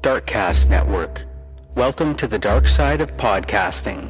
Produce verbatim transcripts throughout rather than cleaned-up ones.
Darkcast Network. Welcome to the dark side of podcasting.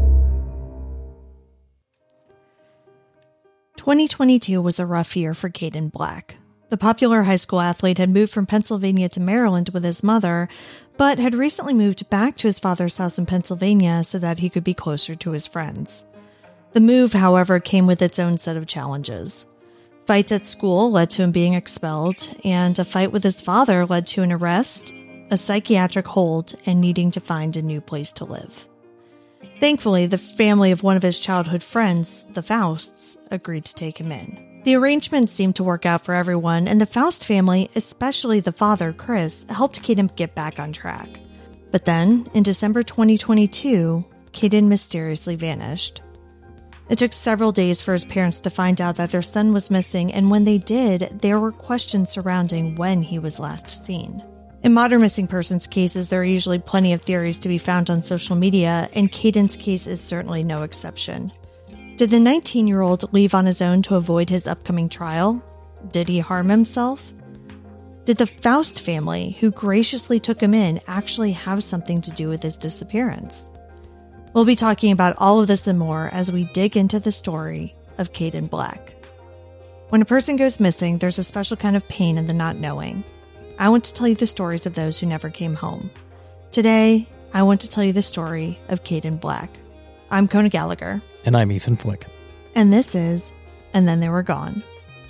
twenty twenty-two was a rough year for Caden Black. The popular high school athlete had moved from Pennsylvania to Maryland with his mother, but had recently moved back to his father's house in Pennsylvania so that he could be closer to his friends. The move, however, came with its own set of challenges. Fights at school led to him being expelled, and a fight with his father led to an arrest, a psychiatric hold, and needing to find a new place to live. Thankfully, the family of one of his childhood friends, the Fausts, agreed to take him in. The arrangement seemed to work out for everyone, and the Faust family, especially the father, Chris, helped Caden get back on track. But then, in December twenty twenty-two, Caden mysteriously vanished. It took several days for his parents to find out that their son was missing, and when they did, there were questions surrounding when he was last seen. In modern missing persons cases, there are usually plenty of theories to be found on social media, and Caden's case is certainly no exception. Did the nineteen-year-old leave on his own to avoid his upcoming trial? Did he harm himself? Did the Faust family, who graciously took him in, actually have something to do with his disappearance? We'll be talking about all of this and more as we dig into the story of Caden Black. When a person goes missing, there's a special kind of pain in the not knowing. I want to tell you the stories of those who never came home. Today, I want to tell you the story of Caden Black. I'm Kona Gallagher. And I'm Ethan Flick. And this is And Then They Were Gone.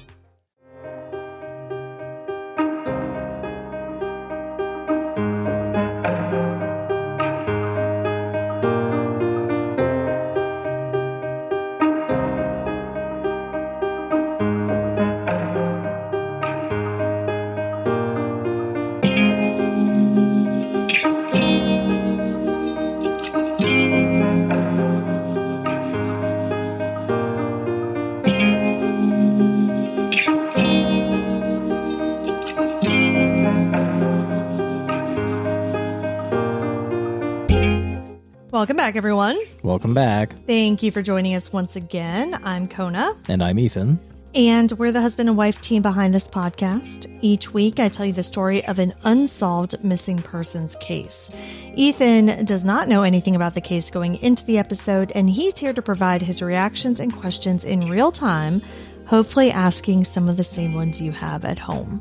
Welcome back, everyone. Welcome back. Thank you for joining us once again. I'm Kona. And I'm Ethan. And we're the husband and wife team behind this podcast. Each week, I tell you the story of an unsolved missing persons case. Ethan does not know anything about the case going into the episode, and he's here to provide his reactions and questions in real time, hopefully asking some of the same ones you have at home.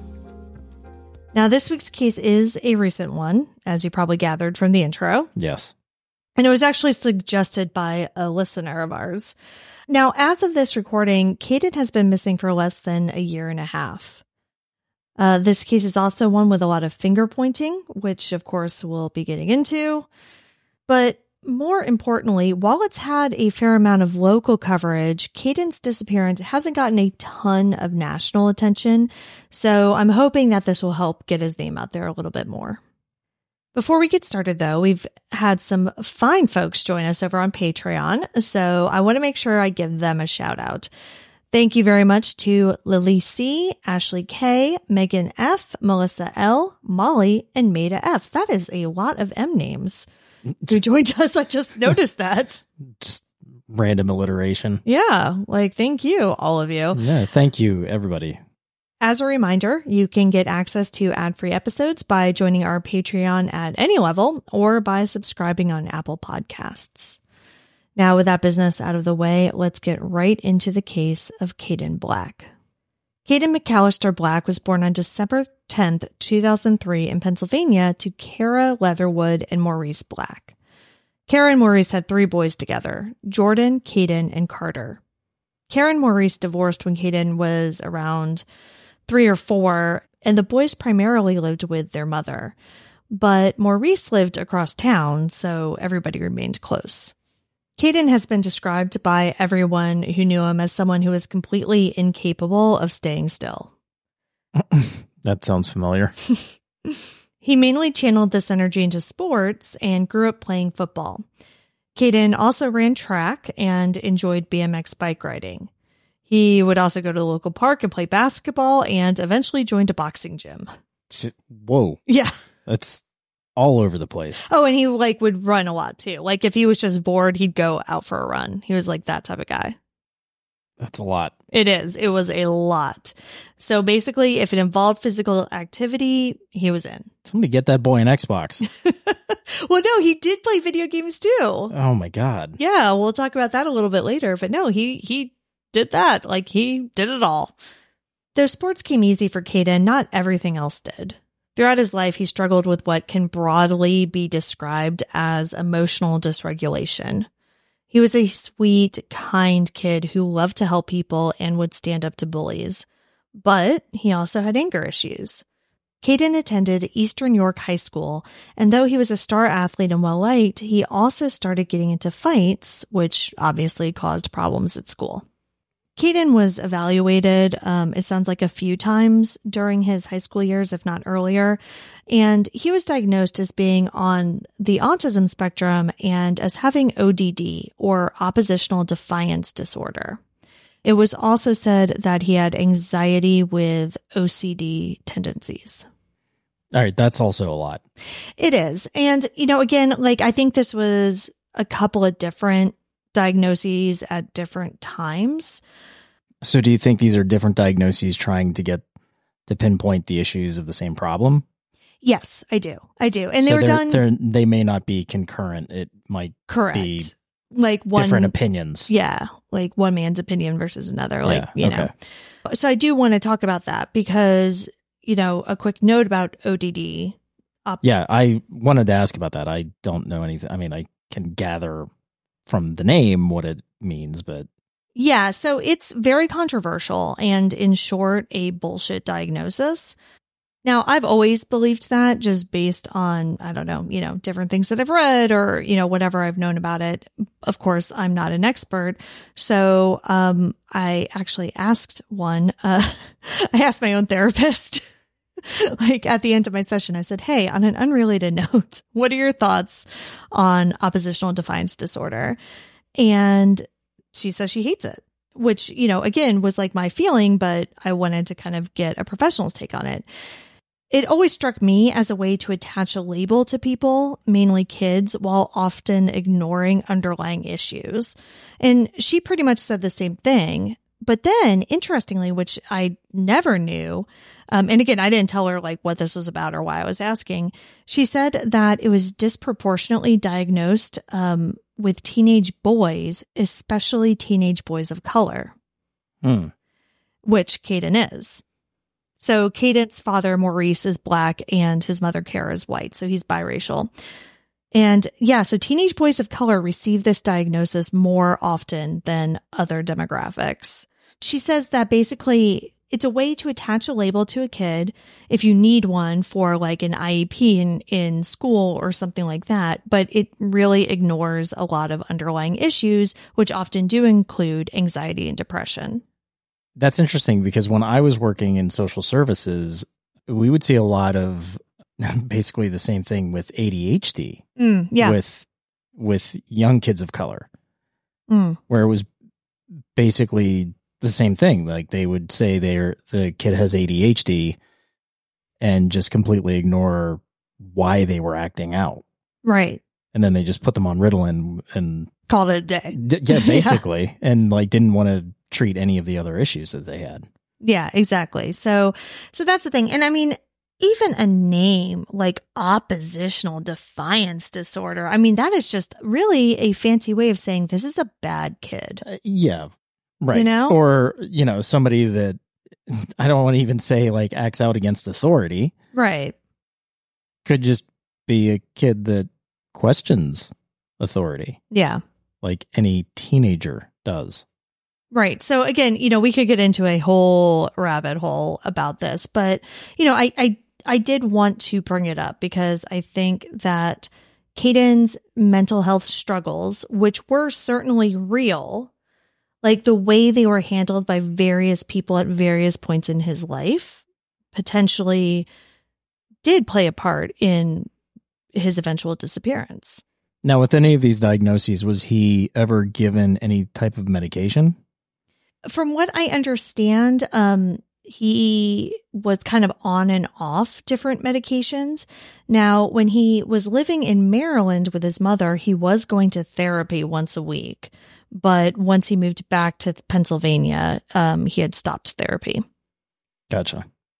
Now, this week's case is a recent one, as you probably gathered from the intro. Yes. And it was actually suggested by a listener of ours. Now, as of this recording, Caden has been missing for less than a year and a half. Uh, this case is also one with a lot of finger pointing, which of course we'll be getting into. But more importantly, while it's had a fair amount of local coverage, Caden's disappearance hasn't gotten a ton of national attention. So I'm hoping that this will help get his name out there a little bit more. Before we get started, though, we've had some fine folks join us over on Patreon, so I want to make sure I give them a shout out. Thank you very much to Lily C, Ashley K, Megan F, Melissa L, Molly, and Maida F. That is a lot of M names who joined us. I just noticed that. Just random alliteration. Yeah, like thank you, all of you. Yeah, thank you, everybody. As a reminder, you can get access to ad-free episodes by joining our Patreon at any level or by subscribing on Apple Podcasts. Now, with that business out of the way, let's get right into the case of Caden Black. Caden McAllister Black was born on December tenth, two thousand three in Pennsylvania to Kara Leatherwood and Maurice Black. Kara and Maurice had three boys together, Jordan, Caden, and Carter. Kara and Maurice divorced when Caden was around three or four, and the boys primarily lived with their mother. But Maurice lived across town, so everybody remained close. Caden has been described by everyone who knew him as someone who is completely incapable of staying still. That sounds familiar. He mainly channeled this energy into sports and grew up playing football. Caden also ran track and enjoyed B M X bike riding. He would also go to the local park and play basketball and eventually joined a boxing gym. Whoa. Yeah. That's all over the place. Oh, and he like would run a lot too. Like if he was just bored, he'd go out for a run. He was like that type of guy. That's a lot. It is. It was a lot. So basically, if it involved physical activity, he was in. Somebody get that boy an Xbox. Well, no, he did play video games too. Oh my God. Yeah, we'll talk about that a little bit later. But no, he he did that. Like, he did it all. Though sports came easy for Caden, not everything else did. Throughout his life, he struggled with what can broadly be described as emotional dysregulation. He was a sweet, kind kid who loved to help people and would stand up to bullies. But he also had anger issues. Caden attended Eastern York High School, and though he was a star athlete and well-liked, he also started getting into fights, which obviously caused problems at school. Caden was evaluated, um, it sounds like a few times during his high school years, if not earlier, and he was diagnosed as being on the autism spectrum and as having O D D, or oppositional defiance disorder. It was also said that he had anxiety with O C D tendencies. All right, that's also a lot. It is. And, you know, again, like, I think this was a couple of different diagnoses at different times. So do you think these are different diagnoses trying to get to pinpoint the issues of the same problem? Yes, I do. I do. And so they were they're, done. They're, they may not be concurrent. It might correct. be like one, different opinions. Yeah. Like one man's opinion versus another. Like, yeah, you okay. know. So I do want to talk about that because, you know, a quick note about O D D. Op- yeah, I wanted to ask about that. I don't know anything. I mean, I can gather from the name what it means, but yeah, so it's very controversial and, in short, a bullshit diagnosis. Now, I've always believed that just based on, I don't know, you know, different things that I've read or, you know, whatever I've known about it. Of course, I'm not an expert. So um, I actually asked one, uh, I asked my own therapist, like at the end of my session, I said, hey, on an unrelated note, what are your thoughts on oppositional defiance disorder? And she says she hates it, which, you know, again, was like my feeling, but I wanted to kind of get a professional's take on it. It always struck me as a way to attach a label to people, mainly kids, while often ignoring underlying issues. And she pretty much said the same thing. But then, interestingly, which I never knew, um, and again, I didn't tell her like what this was about or why I was asking, she said that it was disproportionately diagnosed um, with teenage boys, especially teenage boys of color, hmm. which Caden is. So Caden's father, Maurice, is black and his mother, Kara, is white. So he's biracial. And yeah, so teenage boys of color receive this diagnosis more often than other demographics. She says that basically it's a way to attach a label to a kid if you need one for like an I E P in, in school or something like that, but it really ignores a lot of underlying issues, which often do include anxiety and depression. That's interesting because when I was working in social services, we would see a lot of basically the same thing with A D H D mm, yeah. with with young kids of color, mm. where it was basically the same thing. Like they would say they're the kid has A D H D and just completely ignore why they were acting out. Right. And then they just put them on Ritalin and called it a day. D- yeah, basically. yeah. And like didn't want to treat any of the other issues that they had. Yeah, exactly. So, so that's the thing. And I mean, even a name like oppositional defiance disorder, I mean, that is just really a fancy way of saying this is a bad kid. Uh, yeah. Right. You know? Or, you know, somebody that I don't want to even say like acts out against authority. Right. Could just be a kid that questions authority. Yeah. Like any teenager does. Right. So again, you know, we could get into a whole rabbit hole about this, but, you know, I, I, I did want to bring it up because I think that Caden's mental health struggles, which were certainly real, like the way they were handled by various people at various points in his life, potentially did play a part in his eventual disappearance. Now, with any of these diagnoses, was he ever given any type of medication? From what I understand, um, he was kind of on and off different medications. Now, when he was living in Maryland with his mother, he was going to therapy once a week. But once he moved back to Pennsylvania, um, he had stopped therapy. Gotcha.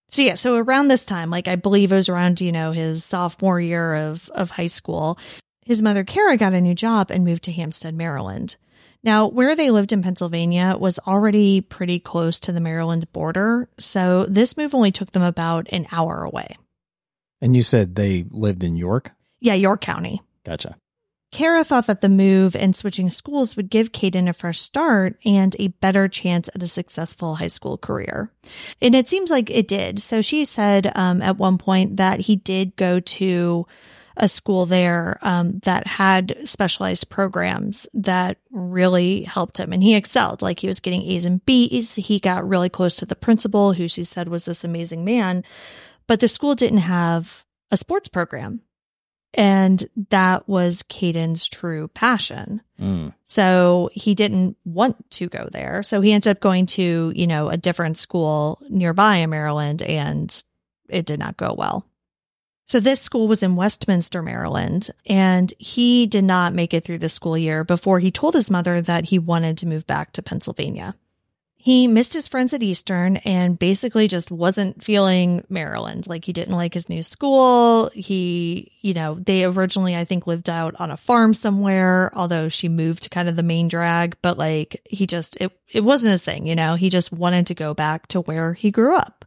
So yeah, so around this time, like I believe it was around, you know, his sophomore year of, of high school, his mother, Kara, got a new job and moved to Hampstead, Maryland. Now, where they lived in Pennsylvania was already pretty close to the Maryland border, so this move only took them about an hour away. And you said they lived in York? Yeah, York County. Gotcha. Kara thought that the move and switching schools would give Caden a fresh start and a better chance at a successful high school career. And it seems like it did. So she said um, at one point that he did go to a school there um, that had specialized programs that really helped him. And he excelled. Like he was getting A's and B's. He got really close to the principal, who she said was this amazing man. But the school didn't have a sports program. And that was Caden's true passion. Mm. So he didn't want to go there. So he ended up going to, you know, a different school nearby in Maryland, and it did not go well. So this school was in Westminster, Maryland, and he did not make it through the school year before he told his mother that he wanted to move back to Pennsylvania. He missed his friends at Eastern and basically just wasn't feeling Maryland. Like he didn't like his new school. He, you know, they originally, I think, lived out on a farm somewhere, although she moved to kind of the main drag. But like he just, it, it wasn't his thing, you know, he just wanted to go back to where he grew up.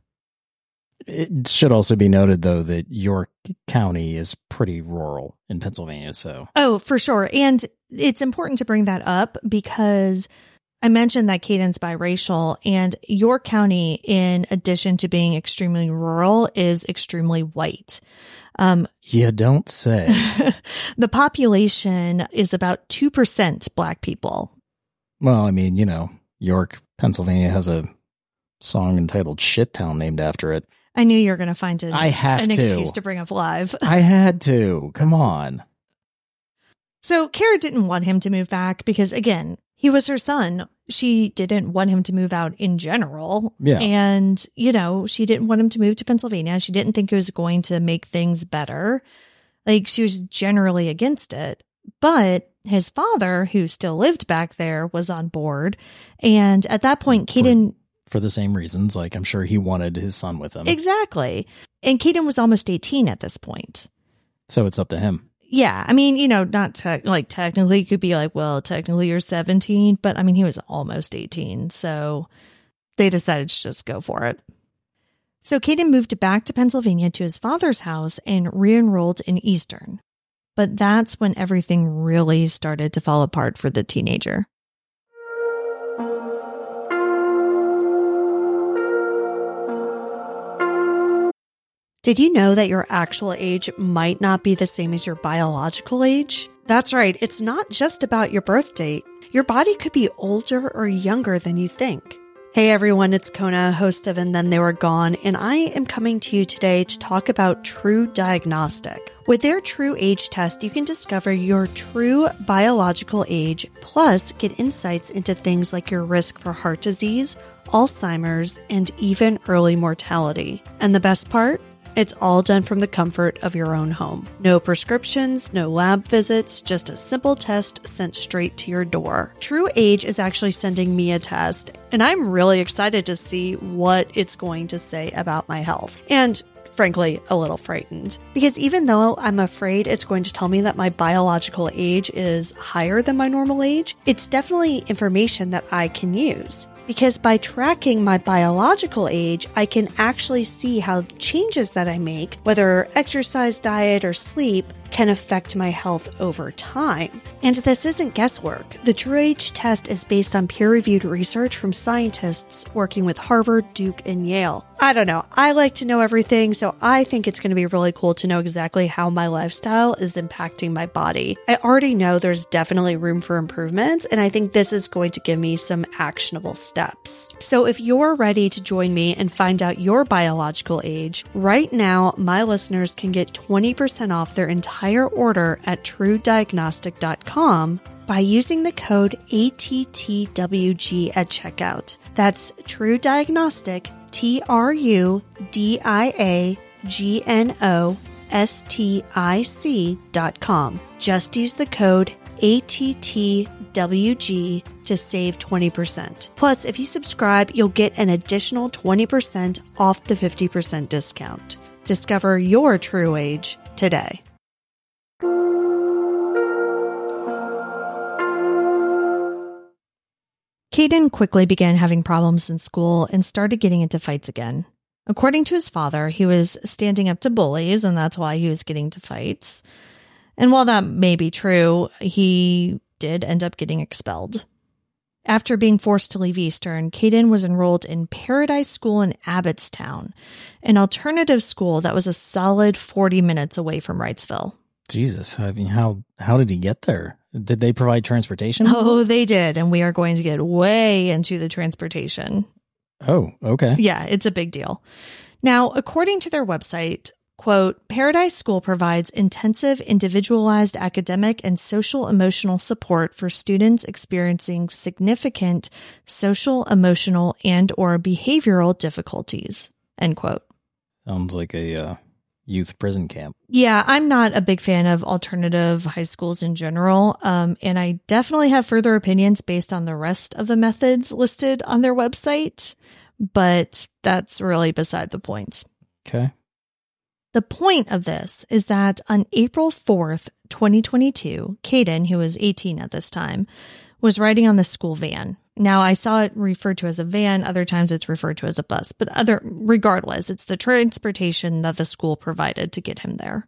It should also be noted, though, that York County is pretty rural in Pennsylvania. So, oh, for sure. And it's important to bring that up because I mentioned that Caden's biracial, and York County, in addition to being extremely rural, is extremely white. Um, you don't say. The population is about two percent Black people. Well, I mean, you know, York, Pennsylvania has a song entitled Shit Town named after it. I knew you were going to find an, I have an to. excuse to bring up live. I had to. Come on. So Kara didn't want him to move back because, again, he was her son. She didn't want him to move out in general. Yeah. And, you know, she didn't want him to move to Pennsylvania. She didn't think it was going to make things better. Like, she was generally against it. But his father, who still lived back there, was on board. And at that point, Caden... For the same reasons, like I'm sure he wanted his son with him. Exactly. And Caden was almost eighteen at this point. So it's up to him. Yeah. I mean, you know, not te- like technically you could be like, well, technically you're seventeen, but I mean, he was almost eighteen. So they decided to just go for it. So Caden moved back to Pennsylvania to his father's house and re-enrolled in Eastern. But that's when everything really started to fall apart for the teenager. Did you know that your actual age might not be the same as your biological age? That's right, it's not just about your birth date. Your body could be older or younger than you think. Hey everyone, it's Kona, host of And Then They Were Gone, and I am coming to you today to talk about True Diagnostic. With their True Age test, you can discover your true biological age, plus get insights into things like your risk for heart disease, Alzheimer's, and even early mortality. And the best part? It's all done from the comfort of your own home. No prescriptions, no lab visits, just a simple test sent straight to your door. True Age is actually sending me a test, and I'm really excited to see what it's going to say about my health. And frankly, a little frightened. Because even though I'm afraid it's going to tell me that my biological age is higher than my normal age, it's definitely information that I can use. Because by tracking my biological age, I can actually see how changes that I make, whether exercise, diet, or sleep, can affect my health over time. And this isn't guesswork. The True Age test is based on peer-reviewed research from scientists working with Harvard, Duke, and Yale. I don't know. I like to know everything, so I think it's going to be really cool to know exactly how my lifestyle is impacting my body. I already know there's definitely room for improvement, and I think this is going to give me some actionable steps. So if you're ready to join me and find out your biological age, right now, my listeners can get twenty percent off their entire order at true diagnostic dot com by using the code A T T W G at checkout. That's True Diagnostic, T R U D I A G N O S T I C dot com. Just use the code A T T W G to to save twenty percent. Plus, if you subscribe, you'll get an additional twenty percent off the fifty percent discount. Discover your true age today. Caden quickly began having problems in school and started getting into fights again. According to his father, he was standing up to bullies, and that's why he was getting into fights. And while that may be true, he did end up getting expelled. After being forced to leave Eastern, Caden was enrolled in Paradise School in Abbottstown, an alternative school that was a solid forty minutes away from Wrightsville. Jesus, I mean, how how did he get there? Did they provide transportation? Oh, they did, and we are going to get way into the transportation. Oh, okay. Yeah, it's a big deal. Now, according to their website, quote, Paradise School provides intensive, individualized academic and social emotional support for students experiencing significant social, emotional, and or behavioral difficulties, end quote. Sounds like a uh, youth prison camp. Yeah, I'm not a big fan of alternative high schools in general, um, and I definitely have further opinions based on the rest of the methods listed on their website, but that's really beside the point. Okay. The point of this is that on April fourth, twenty twenty-two, Caden, who was eighteen at this time, was riding on the school van. Now, I saw it referred to as a van. Other times it's referred to as a bus. But other, regardless, it's the transportation that the school provided to get him there.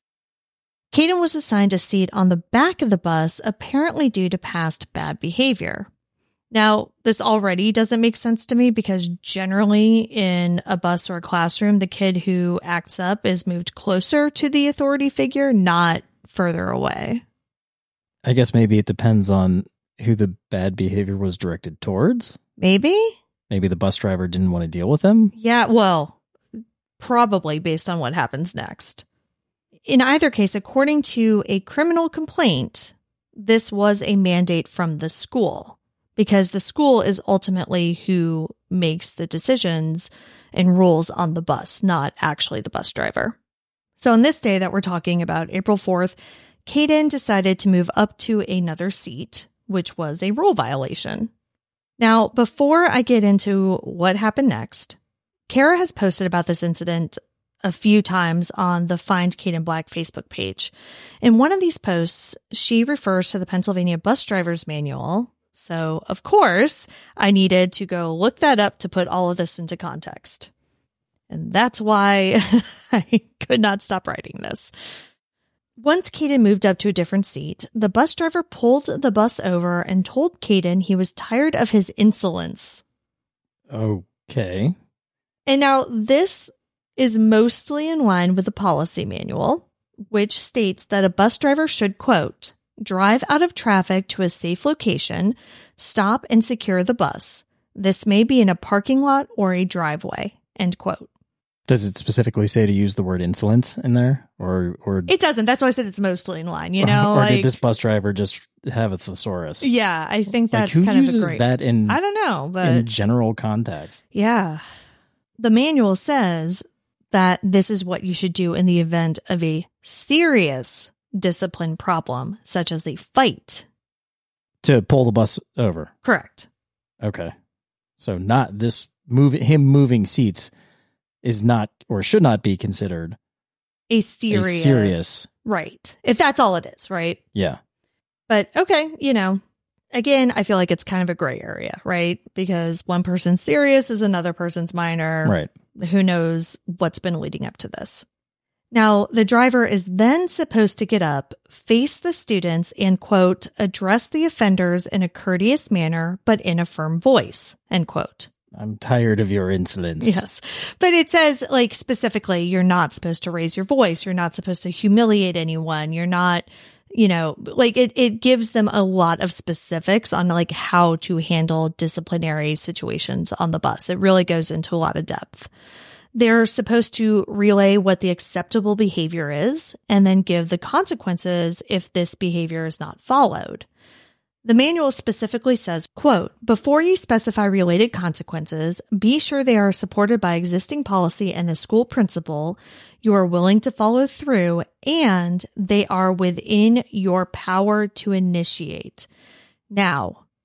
Caden was assigned a seat on the back of the bus, apparently due to past bad behavior. Now, this already doesn't make sense to me because generally in a bus or a classroom, the kid who acts up is moved closer to the authority figure, not further away. I guess maybe it depends on who the bad behavior was directed towards. Maybe? Maybe the bus driver didn't want to deal with him. Yeah, well, probably based on what happens next. In either case, according to a criminal complaint, this was a mandate from the school, because the school is ultimately who makes the decisions and rules on the bus, not actually the bus driver. So on this day that we're talking about, April fourth, Caden decided to move up to another seat, which was a rule violation. Now, before I get into what happened next, Kara has posted about this incident a few times on the Find Caden Black Facebook page. In one of these posts, she refers to the Pennsylvania Bus Driver's Manual. So, of course, I needed to go look that up to put all of this into context. And that's why I could not stop writing this. Once Caden moved up to a different seat, the bus driver pulled the bus over and told Caden he was tired of his insolence. Okay. And now this is mostly in line with the policy manual, which states that a bus driver should, quote, drive out of traffic to a safe location, stop and secure the bus. This may be in a parking lot or a driveway, end quote. Does it specifically say to use the word insolent in there? Or or it doesn't. That's why I said it's mostly in line, you know? Or, or like, did this bus driver just have a thesaurus? Yeah, I think that's like, who kind of a uses great... that in, I don't know, but... in general context? Yeah. The manual says that this is what you should do in the event of a serious discipline problem, such as a fight. To pull the bus over. Correct. Okay. So not this move, him moving seats is not or should not be considered a serious, a serious. Right. If that's all it is, right? Yeah. But okay, you know, again, I feel like it's kind of a gray area, right? Because one person's serious is another person's minor. Right. Who knows what's been leading up to this? Now, the driver is then supposed to get up, face the students, and, quote, address the offenders in a courteous manner, but in a firm voice, end quote. I'm tired of your insolence. Yes. But it says, like, specifically, you're not supposed to raise your voice. You're not supposed to humiliate anyone. You're not, you know, like, it, it gives them a lot of specifics on, like, how to handle disciplinary situations on the bus. It really goes into a lot of depth. They're supposed to relay what the acceptable behavior is and then give the consequences if this behavior is not followed. The manual specifically says, quote, before you specify related consequences, be sure they are supported by existing policy and a school principal you are willing to follow through, and they are within your power to initiate. Now,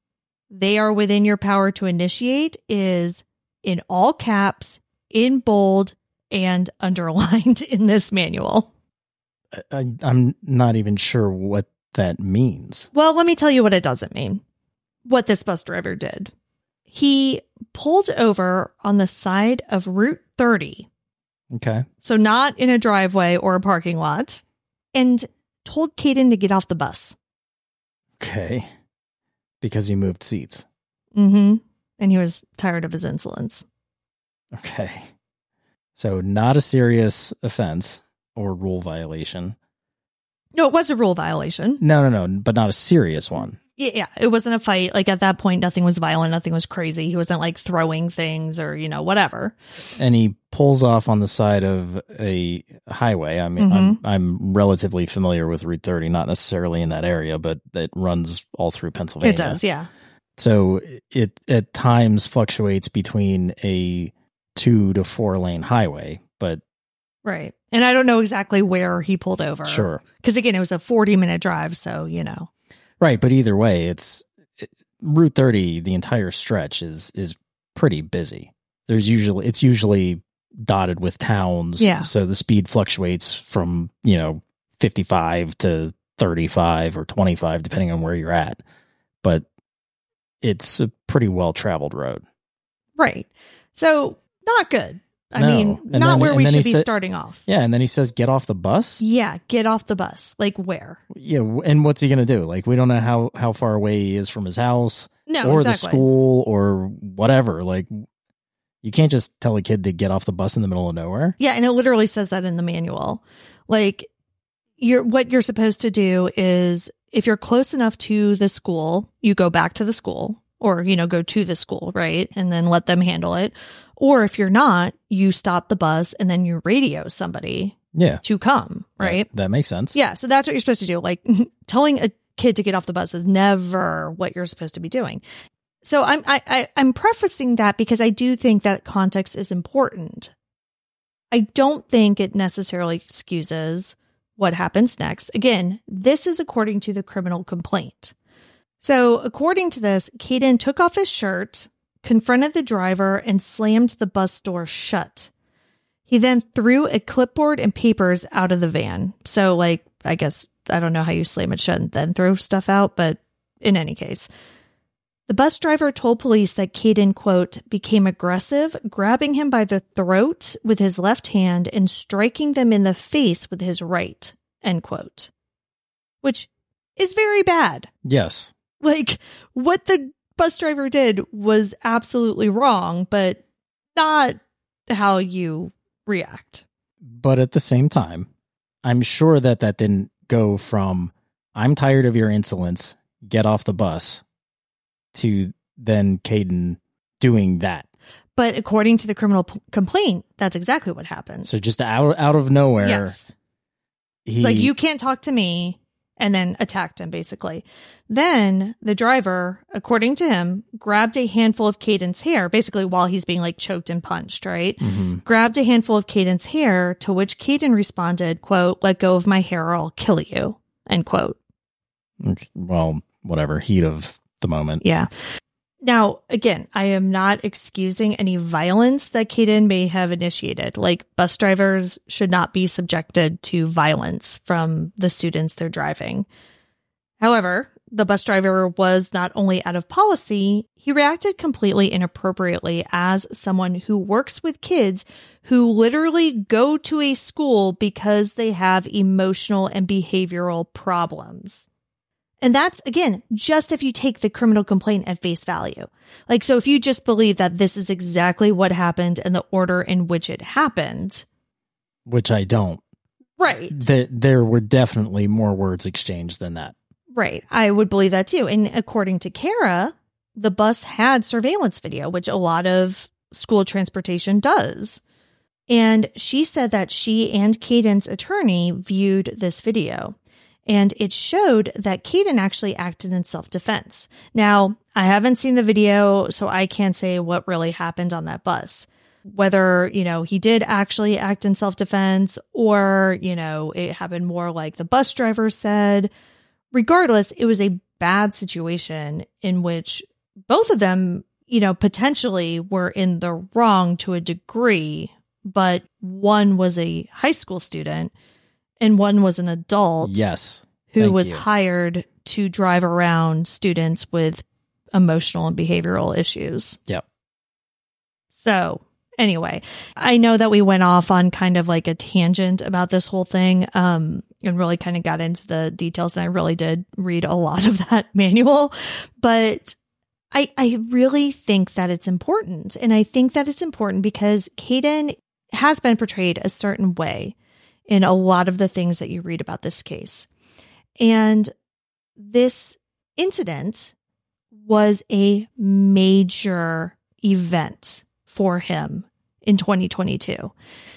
"They are within your power to initiate" is in all caps, in bold, and underlined in this manual. I, I'm not even sure what that means. Well, let me tell you what it doesn't mean. What this bus driver did. He pulled over on the side of Route thirty. Okay. So not in a driveway or a parking lot. And told Caden to get off the bus. Okay. Because he moved seats. Mm-hmm. And he was tired of his insolence. Okay. So not a serious offense or rule violation. No, it was a rule violation. No, no, no, but not a serious one. Yeah, yeah, it wasn't a fight. Like at that point, nothing was violent. Nothing was crazy. He wasn't like throwing things or, you know, whatever. And he pulls off on the side of a highway. I mean, Mm-hmm. I'm, I'm relatively familiar with Route thirty, not necessarily in that area, but it runs all through Pennsylvania. It does, yeah. So it at times fluctuates between a two to four lane highway, but Right. And I don't know exactly where he pulled over. sure. Because again, it was a forty minute drive. So, you know. Right. But either way, it's it, Route thirty, the entire stretch is, is pretty busy. There's usually, it's usually dotted with towns. Yeah. So the speed fluctuates from, you know, fifty-five to thirty-five or twenty-five, depending on where you're at. But it's a pretty well traveled road. Right. So not good. I No. mean, And not then- where and we then should he be said- starting off. Yeah. And then he says, get off the bus. Yeah. Get off the bus. Like where? Yeah. And what's he going to do? Like, we don't know how, how far away he is from his house No, or exactly. the school or whatever. Like, you can't just tell a kid to get off the bus in the middle of nowhere. Yeah. And it literally says that in the manual. Like you're, what you're supposed to do is if you're close enough to the school, you go back to the school or, you know, go to the school, right? And then let them handle it. Or if you're not, you stop the bus and then you radio somebody Yeah. to come, right? That, that makes sense. Yeah. So that's what you're supposed to do. Like telling a kid to get off the bus is never what you're supposed to be doing. So I'm, I, I, I'm prefacing that because I do think that context is important. I don't think it necessarily excuses what happens next. Again, this is according to the criminal complaint. So according to this, Caden took off his shirt, confronted the driver, and slammed the bus door shut. He then threw a clipboard and papers out of the van. So, like, I guess, I don't know how you slam it shut and then throw stuff out, but in any case. The bus driver told police that Caden, quote, became aggressive, grabbing him by the throat with his left hand and striking them in the face with his right, end quote. Which is very bad. Yes. Like, what the bus driver did was absolutely wrong, but not how you react. But at the same time, I'm sure that that didn't go from, I'm tired of your insolence, get off the bus, to then Caden doing that. But according to the criminal p- complaint, that's exactly what happened. So just out, out of nowhere, Yes. he, It's like, you can't talk to me, and then attacked him, basically. Then the driver, according to him, grabbed a handful of Caden's hair, basically while he's being like choked and punched, right? Mhm. Grabbed a handful of Caden's hair, to which Caden responded, quote, let go of my hair or I'll kill you, end quote. It's- well, whatever, heat of the moment. Yeah. Now, again, I am not excusing any violence that Caden may have initiated. Like, bus drivers should not be subjected to violence from the students they're driving. However, the bus driver was not only out of policy, he reacted completely inappropriately as someone who works with kids who literally go to a school because they have emotional and behavioral problems. And that's, again, just if you take the criminal complaint at face value. Like, so if you just believe that this is exactly what happened and the order in which it happened. Which I don't. Right. There, there were definitely more words exchanged than that. Right. I would believe that too. And according to Kara, the bus had surveillance video, which a lot of school transportation does. And she said that she and Caden's attorney viewed this video. And it showed that Caden actually acted in self-defense. Now, I haven't seen the video, so I can't say what really happened on that bus. Whether, you know, he did actually act in self-defense or, you know, it happened more like the bus driver said. Regardless, it was a bad situation in which both of them, you know, potentially were in the wrong to a degree, but one was a high school student and one was an adult. Yes. Who Thank was you. hired to drive around students with emotional and behavioral issues. Yep. So anyway, I know that we went off on kind of like a tangent about this whole thing, um, and really kind of got into the details. And I really did read a lot of that manual, but I, I really think that it's important. And I think that it's important because Kayden has been portrayed a certain way in a lot of the things that you read about this case. And this incident was a major event for him in twenty twenty-two.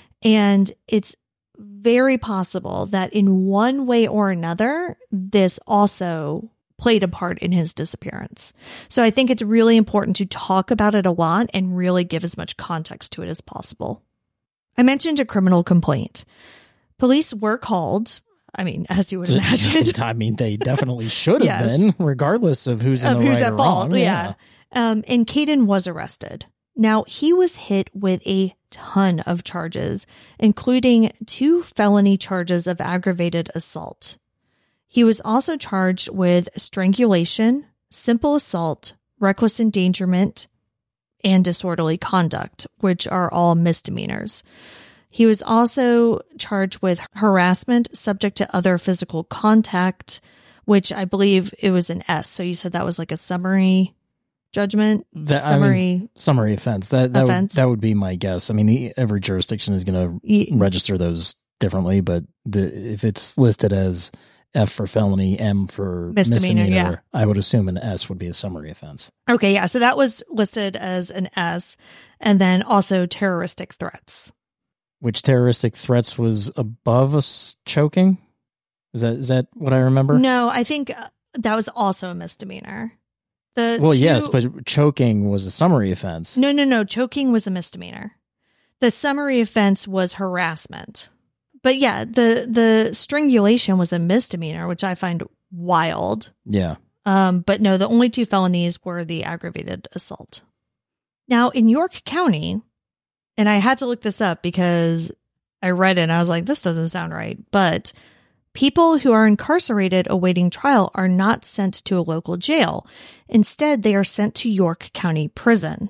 And it's very possible that in one way or another, this also played a part in his disappearance. So I think it's really important to talk about it a lot and really give as much context to it as possible. I mentioned a criminal complaint. Police were called. I mean, as you would imagine. I mean, they definitely should have Yes. been, regardless of who's in of the who's right at or fault. wrong. Yeah. Um, and Kayden was arrested. Now, he was hit with a ton of charges, including two felony charges of aggravated assault. He was also charged with strangulation, simple assault, reckless endangerment, and disorderly conduct, which are all misdemeanors. He was also charged with harassment subject to other physical contact, which I believe it was an S. So you said that was like a summary judgment, That, summary I mean, summary offense. That that offense. would, that would be my guess. I mean, e- every jurisdiction is going to Ye- register those differently, but the, if it's listed as F for felony, M for Misdemeanor, misdemeanor, yeah. I would assume an S would be a summary offense. Okay, yeah. So that was listed as an S, and then also terroristic threats. Which terroristic threats was above us choking? Is that is that what I remember? No, I think uh, that was also a misdemeanor. The Well, two- yes, but choking was a summary offense. no, no, no. Choking was a misdemeanor. The summary offense was harassment. But yeah, the the strangulation was a misdemeanor, which I find wild. Yeah. Um, but no, the only two felonies were the aggravated assault. Now, in York County, and I had to look this up because I read it and I was like, this doesn't sound right. But people who are incarcerated awaiting trial are not sent to a local jail. Instead, they are sent to York County Prison.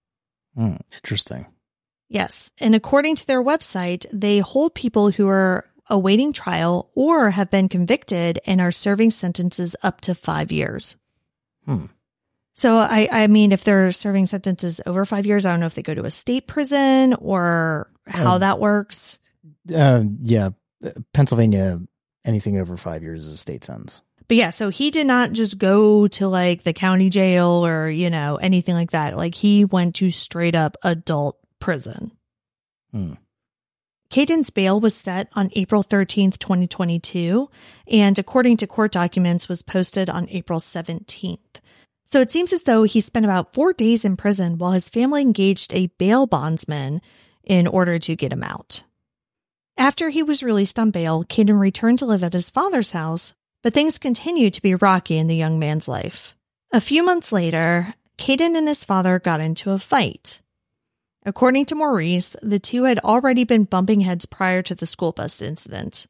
Hmm, interesting. Yes. And according to their website, they hold people who are awaiting trial or have been convicted and are serving sentences up to five years. Hmm. So, I, I mean, if they're serving sentences over five years, I don't know if they go to a state prison or how Oh. that works. Uh, yeah. Pennsylvania, anything over five years is a state sentence. But yeah, so he did not just go to like the county jail or, you know, anything like that. Like he went to straight up adult prison. Hmm. Kayden's bail was set on April thirteenth, twenty twenty-two, and according to court documents was posted on April seventeenth. So it seems as though he spent about four days in prison while his family engaged a bail bondsman in order to get him out. After he was released on bail, Kayden returned to live at his father's house, but things continued to be rocky in the young man's life. A few months later, Kayden and his father got into a fight. According to Maurice, the two had already been bumping heads prior to the school bus incident.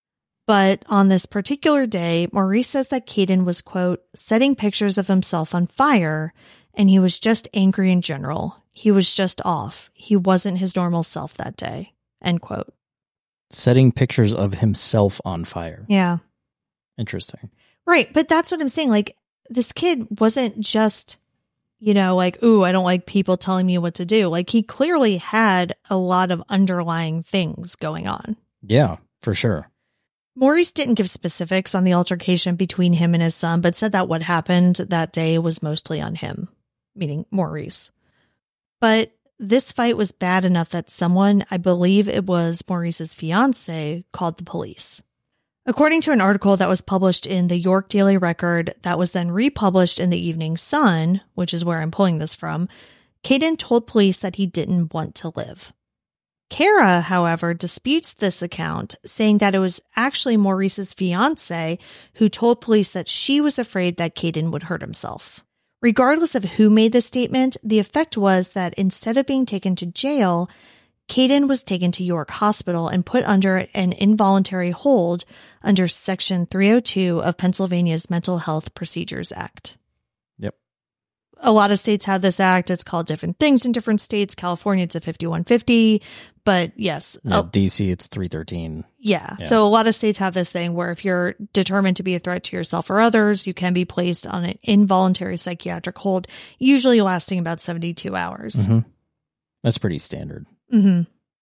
But on this particular day, Maurice says that Kayden was, quote, setting pictures of himself on fire, and he was just angry in general. He was just off. He wasn't his normal self that day, end quote. Setting pictures of himself on fire. Yeah. Interesting. Right. But that's what I'm saying. Like, this kid wasn't just, you know, like, ooh, I don't like people telling me what to do. Like, he clearly had a lot of underlying things going on. Yeah, for sure. Maurice didn't give specifics on the altercation between him and his son, but said that what happened that day was mostly on him, meaning Maurice. But this fight was bad enough that someone, I believe it was Maurice's fiance, called the police. According to an article that was published in the York Daily Record that was then republished in the Evening Sun, which is where I'm pulling this from, Kayden told police that he didn't want to live. Kara, however, disputes this account, saying that it was actually Maurice's fiance who told police that she was afraid that Kayden would hurt himself. Regardless of who made the statement, the effect was that instead of being taken to jail, Kayden was taken to York Hospital and put under an involuntary hold under Section three oh two of Pennsylvania's Mental Health Procedures Act. Yep. A lot of states have this act. It's called different things in different states. California, it's a fifty-one fifty. But yes. Yeah, uh, D C, it's three thirteen. Yeah. Yeah. So a lot of states have this thing where if you're determined to be a threat to yourself or others, you can be placed on an involuntary psychiatric hold, usually lasting about seventy-two hours. Mm-hmm. That's pretty standard. Mm-hmm.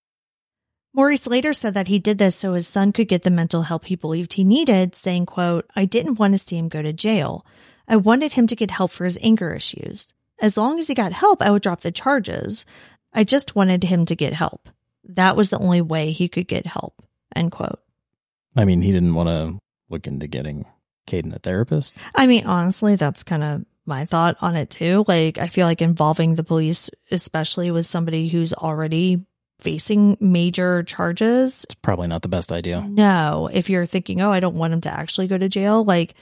Maurice later said that he did this so his son could get the mental help he believed he needed, saying, quote, "I didn't want to see him go to jail. I wanted him to get help for his anger issues. As long as he got help, I would drop the charges. I just wanted him to get help. That was the only way he could get help," end quote. I mean, he didn't want to look into getting Kayden a therapist. I mean, honestly, that's kind of my thought on it too. Like, I feel like involving the police, especially with somebody who's already facing major charges. It's probably not the best idea. No, if you're thinking, oh, I don't want him to actually go to jail, like,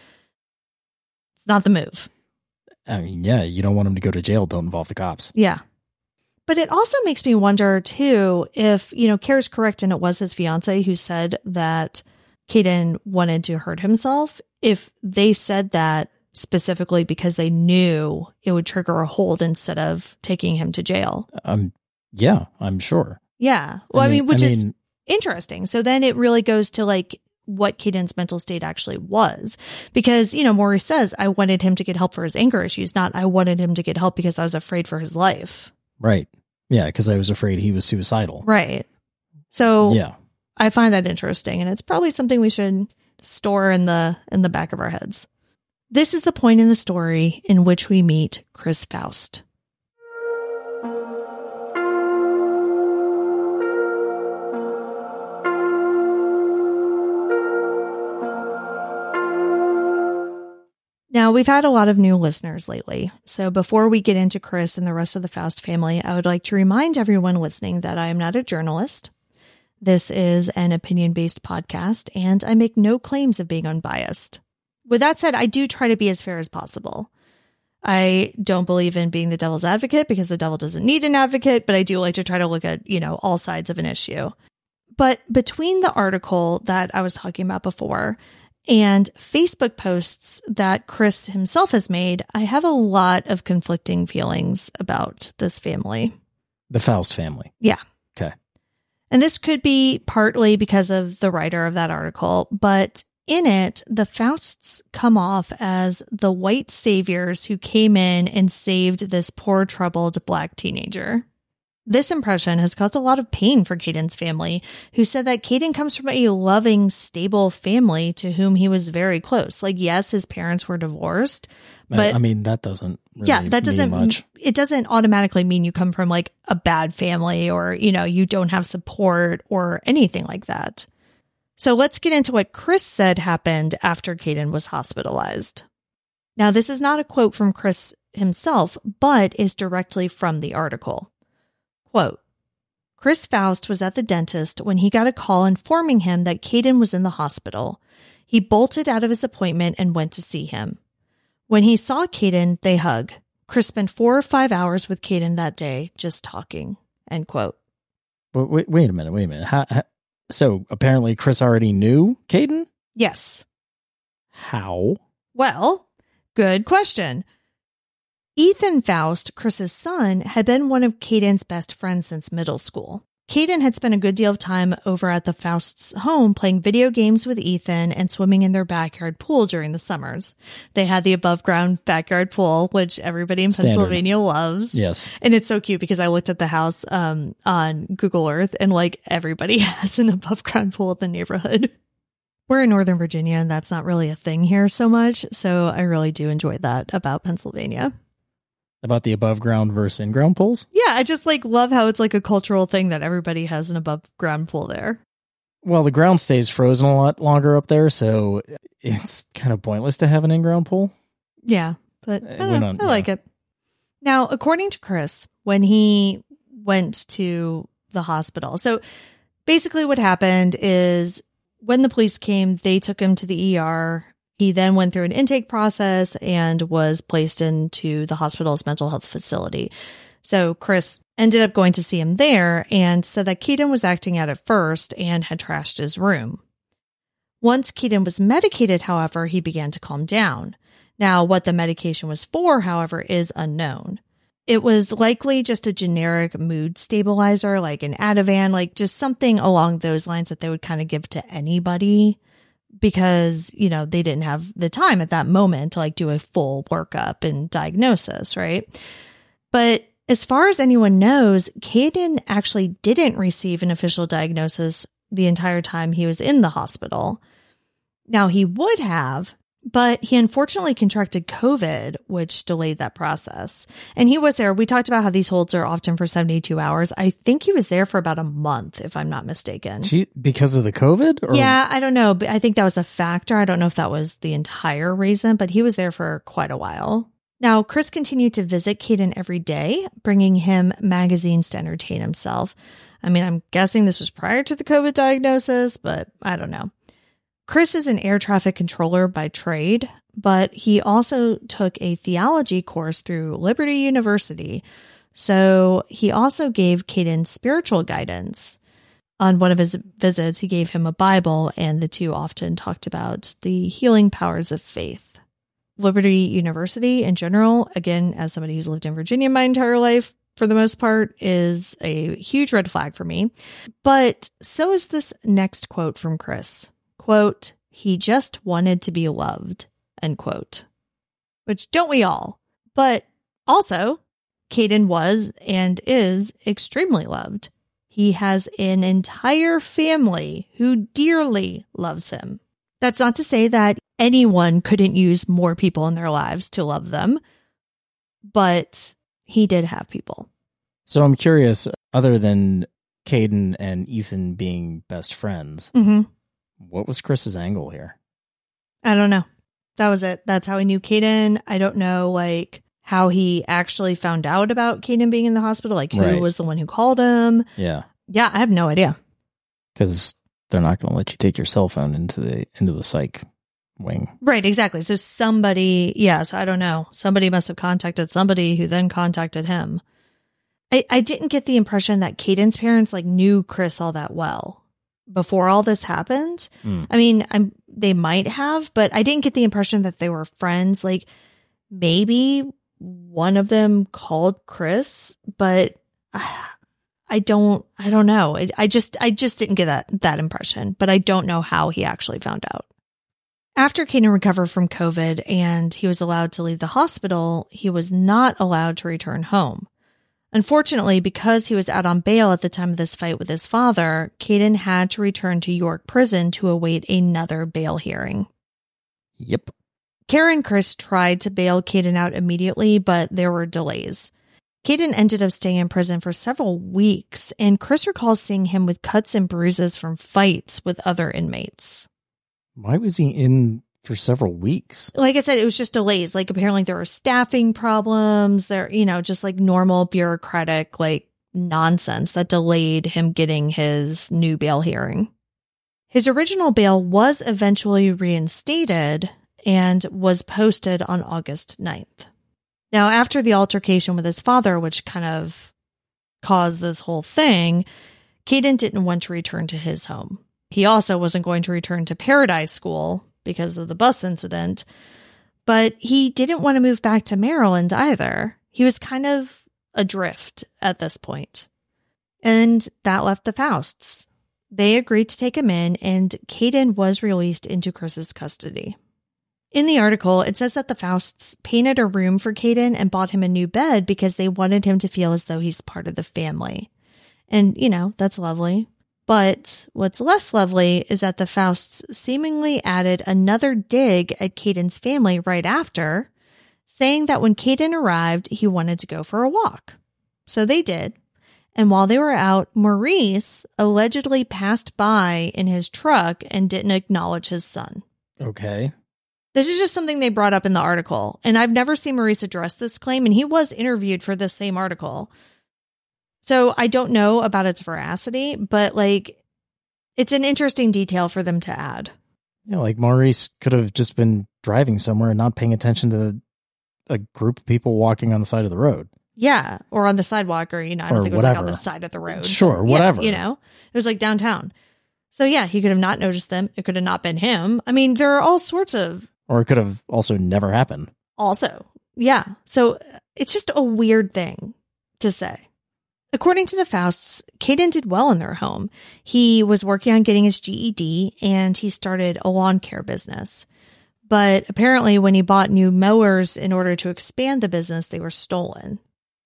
it's not the move. I mean, yeah, you don't want him to go to jail. Don't involve the cops. Yeah. But it also makes me wonder, too, if, you know, Kara's correct and it was his fiance who said that Kayden wanted to hurt himself. If they said that specifically because they knew it would trigger a hold instead of taking him to jail. Um, yeah, I'm sure. Yeah. Well, I I mean, mean- which I is mean- interesting. So then it really goes to like what Kayden's mental state actually was. Because, you know, Maurice says, I wanted him to get help for his anger issues, not I wanted him to get help because I was afraid for his life. Right. Yeah, because I was afraid he was suicidal. Right. So Yeah. I find that interesting, and it's probably something we should store in the in the back of our heads. This is the point in the story in which we meet Chris Faust. Now, we've had a lot of new listeners lately, so before we get into Chris and the rest of the Faust family, I would like to remind everyone listening that I am not a journalist. This is an opinion-based podcast, and I make no claims of being unbiased. With that said, I do try to be as fair as possible. I don't believe in being the devil's advocate because the devil doesn't need an advocate, but I do like to try to look at, you know, all sides of an issue. But between the article that I was talking about before and Facebook posts that Chris himself has made, I have a lot of conflicting feelings about this family. The Faust family. Yeah. Okay. And this could be partly because of the writer of that article, but in it, the Fausts come off as the white saviors who came in and saved this poor, troubled black teenager. This impression has caused a lot of pain for Kayden's family, who said that Kayden comes from a loving, stable family to whom he was very close. Like, yes, his parents were divorced, but I mean, that doesn't really yeah, that doesn't, mean much. it doesn't automatically mean you come from like a bad family or, you know, you don't have support or anything like that. So let's get into what Chris said happened after Kayden was hospitalized. Now, this is not a quote from Chris himself, but is directly from the article. Quote, Chris Faust was at the dentist when he got a call informing him that Kayden was in the hospital. He bolted out of his appointment and went to see him. When he saw Kayden, they hug. Chris spent four or five hours with Kayden that day, just talking. End quote. Wait, wait, wait a minute, wait a minute. How, how, so apparently Chris already knew Kayden? Yes. How? Well, good question. Ethan Faust, Chris's son, had been one of Kayden's best friends since middle school. Kayden had spent a good deal of time over at the Faust's home playing video games with Ethan and swimming in their backyard pool during the summers. They had the above-ground backyard pool, which everybody in Standard. Pennsylvania loves. Yes. And it's so cute because I looked at the house um, on Google Earth and like everybody has an above-ground pool in the neighborhood. We're in Northern Virginia and that's not really a thing here so much. So I really do enjoy that about Pennsylvania. About the above ground versus in ground pools? Yeah, I just like love how it's like a cultural thing that everybody has an above ground pool there. Well, the ground stays frozen a lot longer up there, so it's kind of pointless to have an in ground pool. Yeah, but I, Uh, don't we know, don't- I yeah. like it. Now, according to Chris, when he went to the hospital, so basically what happened is when the police came, they took him to the E R. He then went through an intake process and was placed into the hospital's mental health facility. So Chris ended up going to see him there and said that Keaton was acting out at first and had trashed his room. Once Keaton was medicated, however, he began to calm down. Now, what the medication was for, however, is unknown. It was likely just a generic mood stabilizer, like an Ativan, like just something along those lines that they would kind of give to anybody because, you know, they didn't have the time at that moment to like do a full workup and diagnosis, right? But as far as anyone knows, Caden actually didn't receive an official diagnosis the entire time he was in the hospital. Now, he would have, but he unfortunately contracted COVID, which delayed that process. And he was there. We talked about how these holds are often for seventy-two hours. I think he was there for about a month, if I'm not mistaken. She, because of the COVID? Or? Yeah, I don't know. But I think that was a factor. I don't know if that was the entire reason, but he was there for quite a while. Now, Chris continued to visit Caden every day, bringing him magazines to entertain himself. I mean, I'm guessing this was prior to the COVID diagnosis, but I don't know. Chris is an air traffic controller by trade, but he also took a theology course through Liberty University. So he also gave Caden spiritual guidance. On one of his visits, he gave him a Bible, and the two often talked about the healing powers of faith. Liberty University in general, again, as somebody who's lived in Virginia my entire life, for the most part, is a huge red flag for me. But so is this next quote from Chris. Quote, "He just wanted to be loved," end quote. Which don't we all? But also, Caden was and is extremely loved. He has an entire family who dearly loves him. That's not to say that anyone couldn't use more people in their lives to love them, but he did have people. So I'm curious, other than Caden and Ethan being best friends, Mm-hmm. what was Chris's angle here? I don't know. That was it. That's how he knew Caden. I don't know, like, how he actually found out about Caden being in the hospital. Like, who Right. was the one who called him? Yeah. Yeah, I have no idea. Because they're not going to let you take your cell phone into the into the psych wing. Right, exactly. So somebody, yes, I don't know. Somebody must have contacted somebody who then contacted him. I, I didn't get the impression that Caden's parents, like, knew Chris all that well before all this happened. Mm. I mean, I'm, they might have, but I didn't get the impression that they were friends. Like, maybe one of them called Chris, but uh, I don't, I don't know. I, I just, I just didn't get that, that impression, but I don't know how he actually found out. After Caden recovered from COVID and he was allowed to leave the hospital, he was not allowed to return home. Unfortunately, because he was out on bail at the time of this fight with his father, Caden had to return to York Prison to await another bail hearing. Yep. Kara and Chris tried to bail Caden out immediately, but there were delays. Caden ended up staying in prison for several weeks, and Chris recalls seeing him with cuts and bruises from fights with other inmates. Why was he in for several weeks? Like I said, it was just delays. Like, apparently there were staffing problems. There, you know, just like normal bureaucratic, like, nonsense that delayed him getting his new bail hearing. His original bail was eventually reinstated and was posted on August ninth. Now, after the altercation with his father, which kind of caused this whole thing, Caden didn't want to return to his home. He also wasn't going to return to Paradise School because of the bus incident, but he didn't want to move back to Maryland either. He was kind of adrift at this point. And that left the Fausts. They agreed to take him in, and Caden was released into Chris's custody. In the article, it says that the Fausts painted a room for Caden and bought him a new bed because they wanted him to feel as though he's part of the family. And, you know, that's lovely. But what's less lovely is that the Fausts seemingly added another dig at Caden's family right after, saying that when Caden arrived, he wanted to go for a walk. So they did. And while they were out, Maurice allegedly passed by in his truck and didn't acknowledge his son. Okay. This is just something they brought up in the article. And I've never seen Maurice address this claim, and he was interviewed for this same article. So I don't know about its veracity, but, like, it's an interesting detail for them to add. Yeah, like Maurice could have just been driving somewhere and not paying attention to a group of people walking on the side of the road. Yeah, or on the sidewalk, or, you know, I don't Or think it was like whatever. on the side of the road. Sure, But, yeah, whatever. you know, it was like downtown. So yeah, he could have not noticed them. It could have not been him. I mean, there are all sorts of Or it could have also never happened. also. Yeah. So it's just a weird thing to say. According to the Fausts, Caden did well in their home. He was working on getting his G E D and he started a lawn care business. But apparently when he bought new mowers in order to expand the business, they were stolen.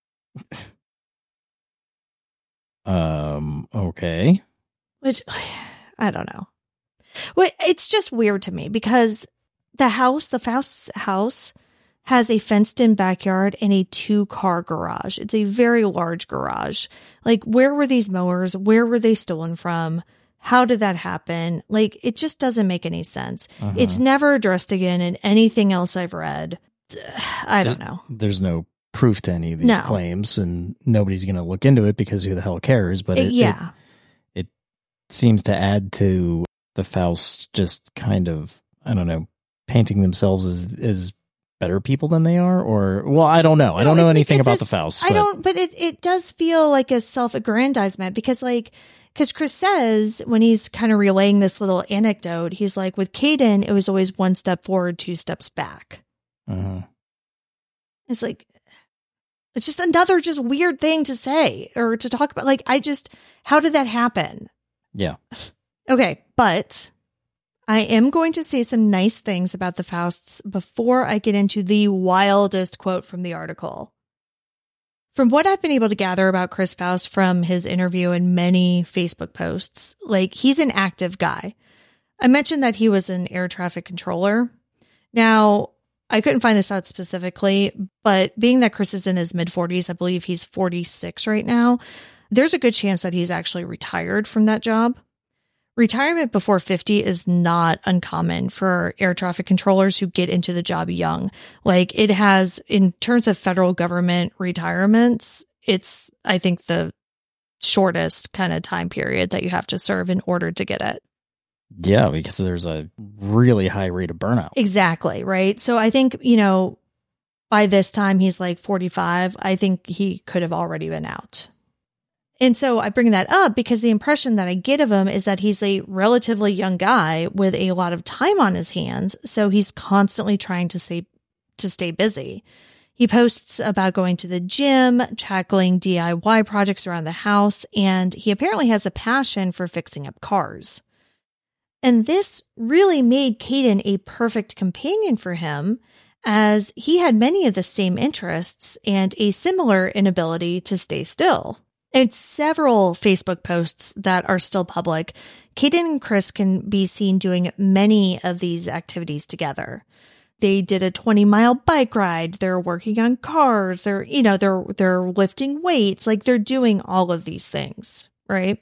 Um, okay. Which, I don't know. Well, it's just weird to me because the house, the Faust's house, has a fenced-in backyard and a two-car garage. It's a very large garage. Like, where were these mowers? Where were they stolen from? How did that happen? Like, it just doesn't make any sense. Uh-huh. It's never addressed again in anything else I've read. I don't know. There's no proof to any of these No. claims, and nobody's going to look into it because who the hell cares? But it, yeah. it, it seems to add to the Faust just kind of, I don't know, painting themselves as as better people than they are, or well, I don't know. I don't No, know it's- anything it's about a- the Faust. I but- don't, but it, it does feel like a self-aggrandizement because like, because Chris says when he's kind of relaying this little anecdote, he's like, with Caden, it was always one step forward, two steps back. Uh-huh. It's like, it's just another just weird thing to say or to talk about. Like, I just, how did that happen? Yeah. Okay, but I am going to say some nice things about the Fausts before I get into the wildest quote from the article. From what I've been able to gather about Chris Faust from his interview and many Facebook posts, like, he's an active guy. I mentioned that he was an air traffic controller. Now, I couldn't find this out specifically, but being that Chris is in his mid-forties, I believe he's forty-six right now, there's a good chance that he's actually retired from that job. Retirement before fifty is not uncommon for air traffic controllers who get into the job young. Like, it has, in terms of federal government retirements, it's, I think, the shortest kind of time period that you have to serve in order to get it. Yeah, because there's a really high rate of burnout. Exactly, right? So I think, you know, by this time he's like forty-five. I think he could have already been out. And so I bring that up because the impression that I get of him is that he's a relatively young guy with a lot of time on his hands. So he's constantly trying to stay, to stay busy. He posts about going to the gym, tackling D I Y projects around the house, and he apparently has a passion for fixing up cars. And this really made Caden a perfect companion for him, as he had many of the same interests and a similar inability to stay still. In several Facebook posts that are still public, Caden and Chris can be seen doing many of these activities together. They did a twenty mile bike ride. They're working on cars. They're, you know, they're, they're lifting weights. Like, they're doing all of these things, right?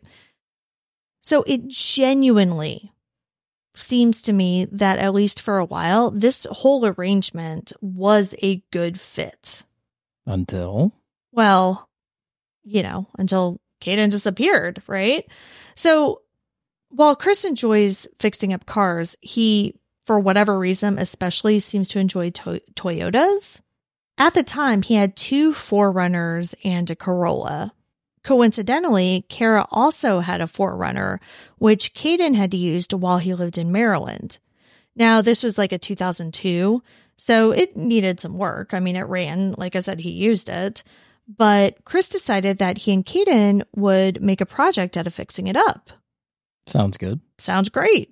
So it genuinely seems to me that, at least for a while, this whole arrangement was a good fit. Until? Well, you know, until Caden disappeared, right? So while Chris enjoys fixing up cars, he, for whatever reason, especially seems to enjoy to- Toyotas. At the time, he had two four runners and a Corolla. Coincidentally, Kara also had a four runner, which Caden had used while he lived in Maryland. Now, this was like a two thousand two, so it needed some work. I mean, it ran. Like I said, he used it. But Chris decided that he and Caden would make a project out of fixing it up. Sounds good. Sounds great.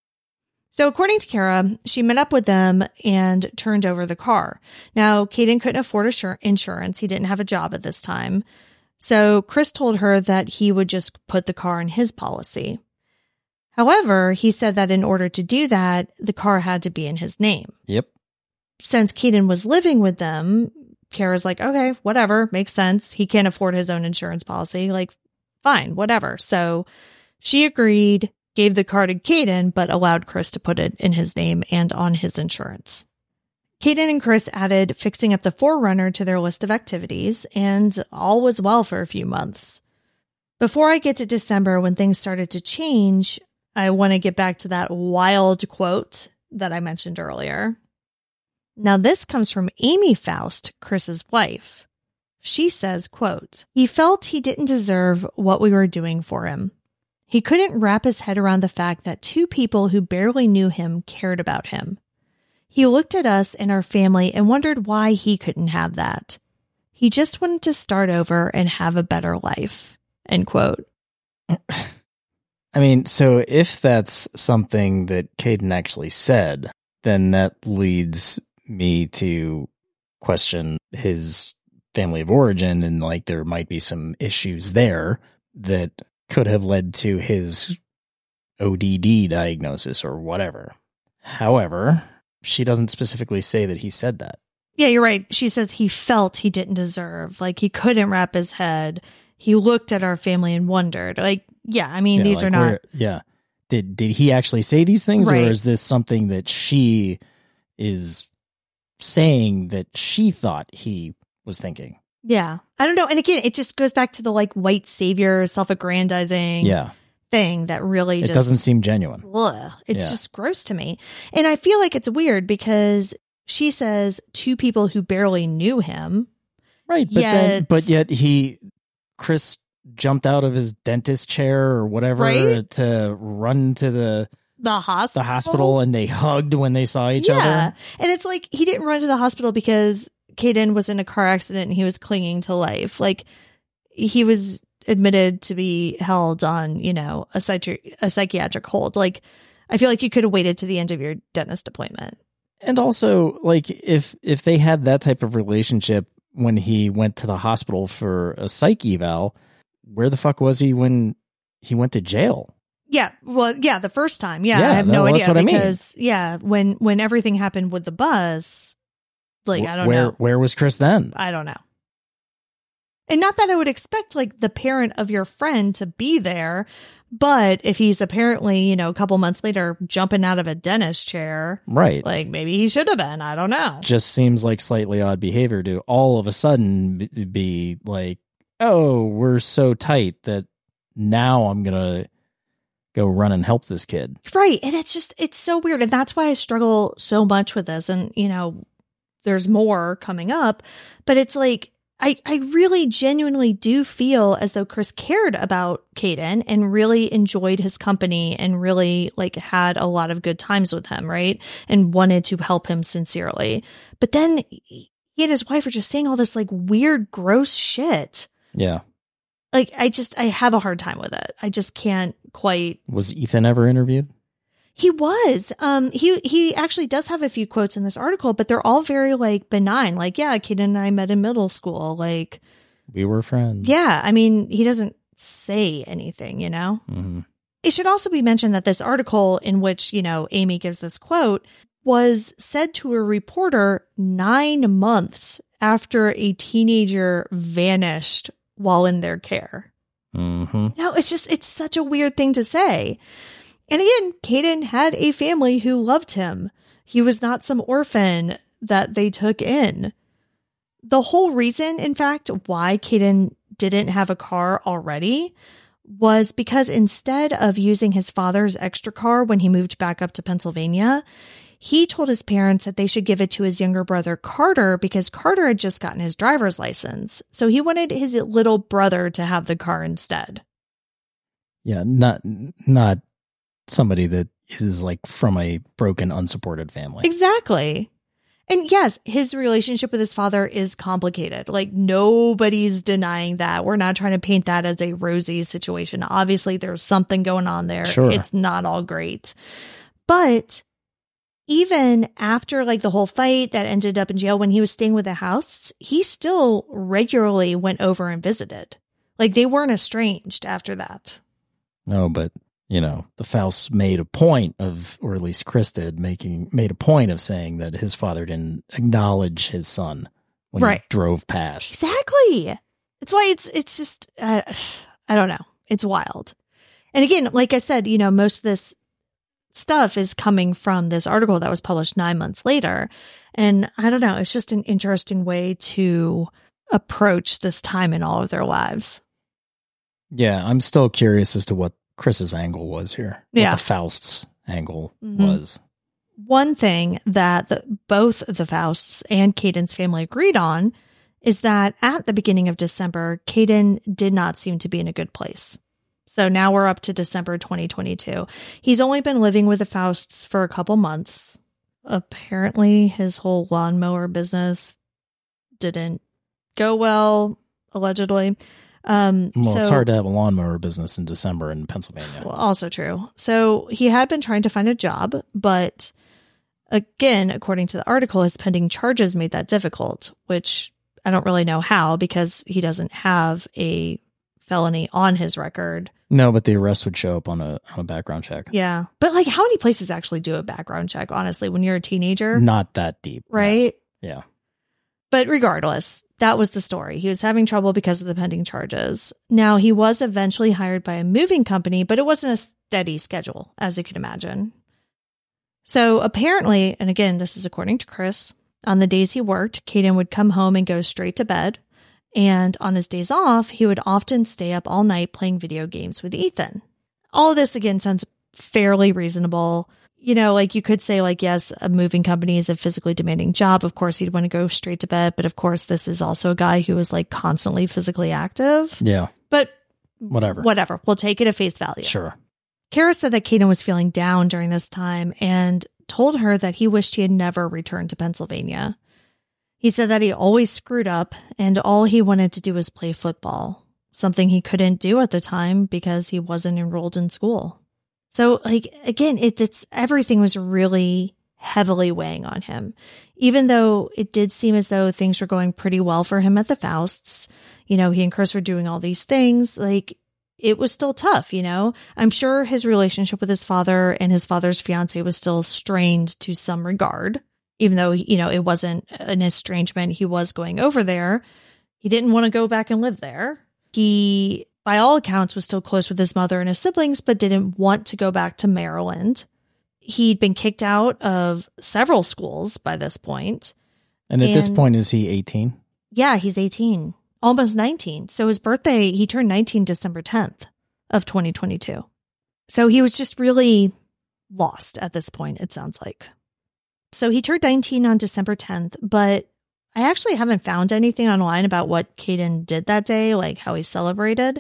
So according to Kara, she met up with them and turned over the car. Now, Caden couldn't afford assur- insurance. He didn't have a job at this time. So Chris told her that he would just put the car in his policy. However, he said that in order to do that, the car had to be in his name. Yep. Since Caden was living with them, Kara's like, okay, whatever, makes sense. He can't afford his own insurance policy. Like, fine, whatever. So she agreed, gave the car to Caden, but allowed Chris to put it in his name and on his insurance. Caden and Chris added fixing up the four runner to their list of activities, and all was well for a few months. Before I get to December, when things started to change, I want to get back to that wild quote that I mentioned earlier. Now, this comes from Amy Faust, Chris's wife. She says, quote, "He felt he didn't deserve what we were doing for him. He couldn't wrap his head around the fact that two people who barely knew him cared about him. He looked at us and our family and wondered why he couldn't have that. He just wanted to start over and have a better life." End quote. I mean, so if that's something that Kayden actually said, then that leads me to question his family of origin, and like there might be some issues there that could have led to his O D D diagnosis or whatever. However, she doesn't specifically say that he said that. Yeah, you're right. She says he felt he didn't deserve, like he couldn't wrap his head. He looked at our family and wondered. Like, yeah, I mean, Yeah, these like are not. where- Yeah. Did did he actually say these things, Right. or is this something that she is saying that she thought he was thinking? Yeah, I don't know. And again, it just goes back to the like white savior, self-aggrandizing Yeah. thing that really It just doesn't seem genuine. Ugh, it's Yeah. just gross to me. And I feel like it's weird because she says two people who barely knew him. Right, but then Yet- but yet he Chris jumped out of his dentist chair or whatever Right? to run to the The hospital. the hospital, and they hugged when they saw each yeah. other. And it's like he didn't run to the hospital because Kayden was in a car accident and he was clinging to life. Like he was admitted to be held on, you know, a, psychi- a psychiatric hold. Like I feel like you could have waited to the end of your dentist appointment. And also, like, if if they had that type of relationship when he went to the hospital for a psych eval, where the fuck was he when he went to jail? Yeah, well, yeah, the first time, yeah, Yeah, I have no, no that's idea what I mean. because, yeah, when when everything happened with the bus, like I don't where know, where was Chris then? I don't know, and not that I would expect like the parent of your friend to be there, but if he's apparently, you know, a couple months later jumping out of a dentist chair, Right. like maybe he should have been. I don't know. Just seems like slightly odd behavior to all of a sudden b- be like, oh, we're so tight that now I'm gonna go run and help this kid. Right. And it's just, it's so weird. And that's why I struggle so much with this. And, you know, there's more coming up, but it's like, I, I really genuinely do feel as though Chris cared about Kayden and really enjoyed his company and really like had a lot of good times with him. Right. And wanted to help him sincerely. But then he and his wife are just saying all this like weird, gross shit. Yeah. Like, I just, I have a hard time with it. I just can't quite. Was Ethan ever interviewed? He was. Um, he he actually does have a few quotes in this article, but they're all very like benign. Like, yeah, Kayden and I met in middle school. Like, We were friends. yeah, I mean, he doesn't say anything, you know? Mm-hmm. It should also be mentioned that this article in which, you know, Amy gives this quote was said to a reporter nine months after a teenager vanished while in their care. Mm-hmm. No, it's just, it's such a weird thing to say. And again, Kayden had a family who loved him. He was not some orphan that they took in. The whole reason, in fact, why Kayden didn't have a car already was because instead of using his father's extra car when he moved back up to Pennsylvania, he told his parents that they should give it to his younger brother, Carter, because Carter had just gotten his driver's license. So he wanted his little brother to have the car instead. Yeah, not not somebody that is like from a broken, unsupported family. Exactly. And yes, his relationship with his father is complicated. Like, nobody's denying that. We're not trying to paint that as a rosy situation. Obviously, there's something going on there. Sure. It's not all great. But even after like the whole fight that ended up in jail, when he was staying with the house, he still regularly went over and visited. Like, they weren't estranged after that. No, but you know, the Faust made a point of, or at least Chris did, making made a point of saying that his father didn't acknowledge his son when Right. he drove past. Exactly. That's why it's it's just uh, I don't know. It's wild. And again, like I said, you know, most of this stuff is coming from this article that was published nine months later. And I don't know. It's just an interesting way to approach this time in all of their lives. Yeah, I'm still curious as to what Chris's angle was here. Yeah. What the Faust's angle Mm-hmm. was. One thing that the, both the Fausts and Caden's family agreed on is that at the beginning of December, Caden did not seem to be in a good place. So now we're up to December twenty twenty-two. He's only been living with the Fausts for a couple months. Apparently, his whole lawnmower business didn't go well, allegedly. Um, Well, so, it's hard to have a lawnmower business in December in Pennsylvania. Well, also true. So he had been trying to find a job, but again, according to the article, his pending charges made that difficult, which I don't really know how because he doesn't have a felony on his record. No, but the arrest would show up on a on a background check. Yeah. But like how many places actually do a background check, honestly, when you're a teenager? Not that deep. Right? Yeah. yeah. But regardless, that was the story. He was having trouble because of the pending charges. Now, he was eventually hired by a moving company, but it wasn't a steady schedule, as you can imagine. So apparently, and again, this is according to Chris, on the days he worked, Caden would come home and go straight to bed. And on his days off, he would often stay up all night playing video games with Ethan. All of this, again, sounds fairly reasonable. You know, like you could say, like, yes, a moving company is a physically demanding job. Of course, he'd want to go straight to bed. But of course, this is also a guy who was like constantly physically active. Yeah. But Whatever. whatever. We'll take it at face value. Sure. Kara said that Caden was feeling down during this time and told her that he wished he had never returned to Pennsylvania. He said that he always screwed up and all he wanted to do was play football, something he couldn't do at the time because he wasn't enrolled in school. So, like, again, it, it's everything was really heavily weighing on him. Even though it did seem as though things were going pretty well for him at the Fausts, you know, he and Chris were doing all these things, like, it was still tough, you know? I'm sure his relationship with his father and his father's fiance was still strained to some regard. Even though, you know, it wasn't an estrangement, he was going over there. He didn't want to go back and live there. He, by all accounts, was still close with his mother and his siblings, but didn't want to go back to Maryland. He'd been kicked out of several schools by this point. And at And- this point, is he eighteen? Yeah, he's eighteen, almost nineteen. So his birthday, he turned nineteen December tenth of twenty twenty-two. So he was just really lost at this point, it sounds like. So he turned nineteen on December tenth, but I actually haven't found anything online about what Caden did that day, like how he celebrated.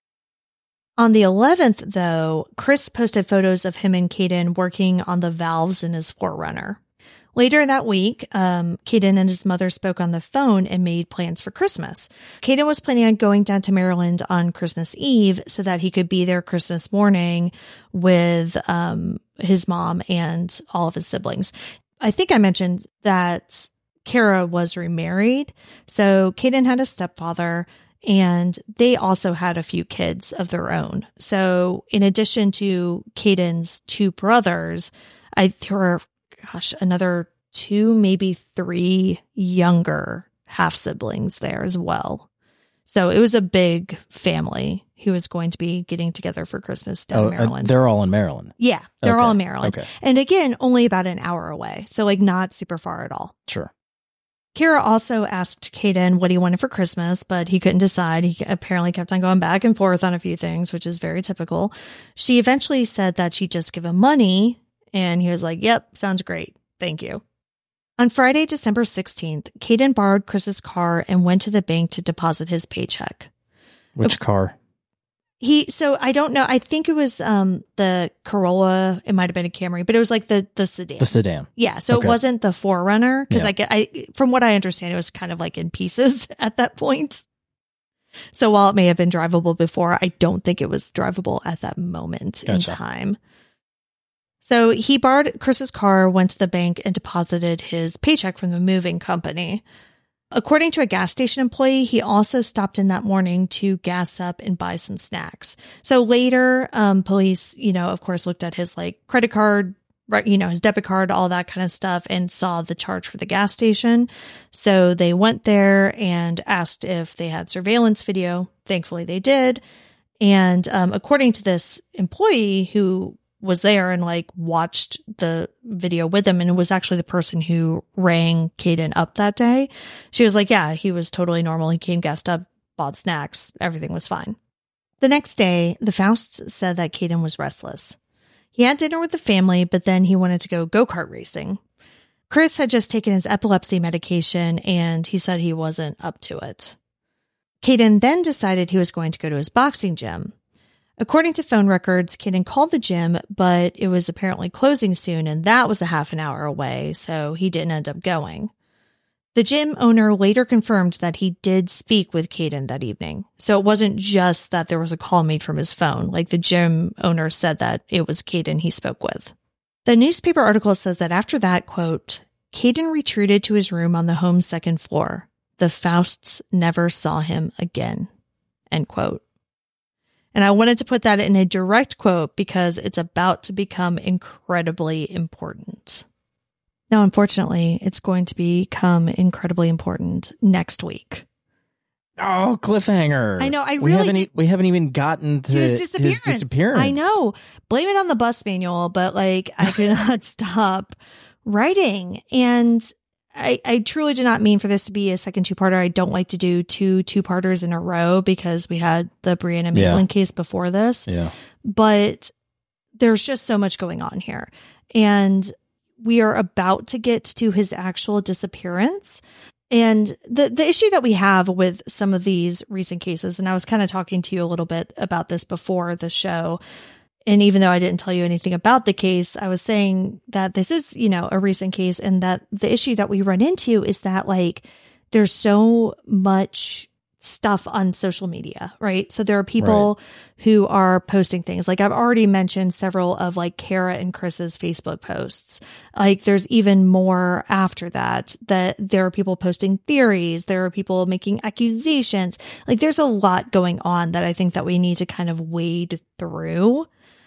On the eleventh, though, Chris posted photos of him and Caden working on the valves in his four runner. Later that week, um, Caden and his mother spoke on the phone and made plans for Christmas. Caden was planning on going down to Maryland on Christmas Eve so that he could be there Christmas morning with um, his mom and all of his siblings. I think I mentioned that Kara was remarried. So Caden had a stepfather and they also had a few kids of their own. So in addition to Caden's two brothers, I there were, gosh, another two, maybe three younger half siblings there as well. So it was a big family who was going to be getting together for Christmas down Oh, in Maryland. uh, they're all in Maryland. Yeah, they're Okay, all in Maryland. okay. And again, only about an hour away. So like not super far at all. Sure. Kara also asked Caden what he wanted for Christmas, but he couldn't decide. He apparently kept on going back and forth on a few things, which is very typical. She eventually said that she'd just give him money, and he was like, yep, sounds great. Thank you. On Friday, December sixteenth, Caden borrowed Chris's car and went to the bank to deposit his paycheck. Which car? He, so I don't know. I think it was um the Corolla. It might have been a Camry, but it was like the the sedan. The sedan. Yeah, so Okay. it wasn't the four runner because Yeah. I get I from what I understand, it was kind of like in pieces at that point. So while it may have been drivable before, I don't think it was drivable at that moment Gotcha. in time. So he borrowed Chris's car, went to the bank, and deposited his paycheck from the moving company. According to a gas station employee, he also stopped in that morning to gas up and buy some snacks. So later, um, police, you know, of course, looked at his like credit card, right, you know, his debit card, all that kind of stuff, and saw the charge for the gas station. So they went there and asked if they had surveillance video. Thankfully, they did. And um, according to this employee who was there and like watched the video with him, and it was actually the person who rang Caden up that day. She was like, yeah, he was totally normal. He came gassed up, bought snacks. Everything was fine. The next day, the Fausts said that Caden was restless. He had dinner with the family, but then he wanted to go go-kart racing. Chris had just taken his epilepsy medication, and he said he wasn't up to it. Caden then decided he was going to go to his boxing gym. According to phone records, Caden called the gym, but it was apparently closing soon, and that was a half an hour away, so he didn't end up going. The gym owner later confirmed that he did speak with Caden that evening. So it wasn't just that there was a call made from his phone. Like, the gym owner said that it was Caden he spoke with. The newspaper article says that after that, quote, Caden retreated to his room on the home's second floor. The Fausts never saw him again, end quote. And I wanted to put that in a direct quote because it's about to become incredibly important. Now, unfortunately, it's going to become incredibly important next week. Oh, cliffhanger. I know. I really we haven't, e- we haven't even gotten to, to his, disappearance. his disappearance. I know. Blame it on the bus manual, but like I could not stop writing. And I, I truly did not mean for this to be a second two-parter. I don't like to do two two-parters in a row because we had the Brianna Maitland yeah. case before this. Yeah. But there's just so much going on here. And we are about to get to his actual disappearance. And the, the issue that we have with some of these recent cases, and I was kind of talking to you a little bit about this before the show, and even though I didn't tell you anything about the case, I was saying that this is, you know, a recent case, and that the issue that we run into is that, like, there's so much stuff on social media, right? So there are people right. who are posting things. Like, I've already mentioned several of like Kara and Chris's Facebook posts. Like, there's even more after that, that there are people posting theories. There are people making accusations. Like, there's a lot going on that I think that we need to kind of wade through.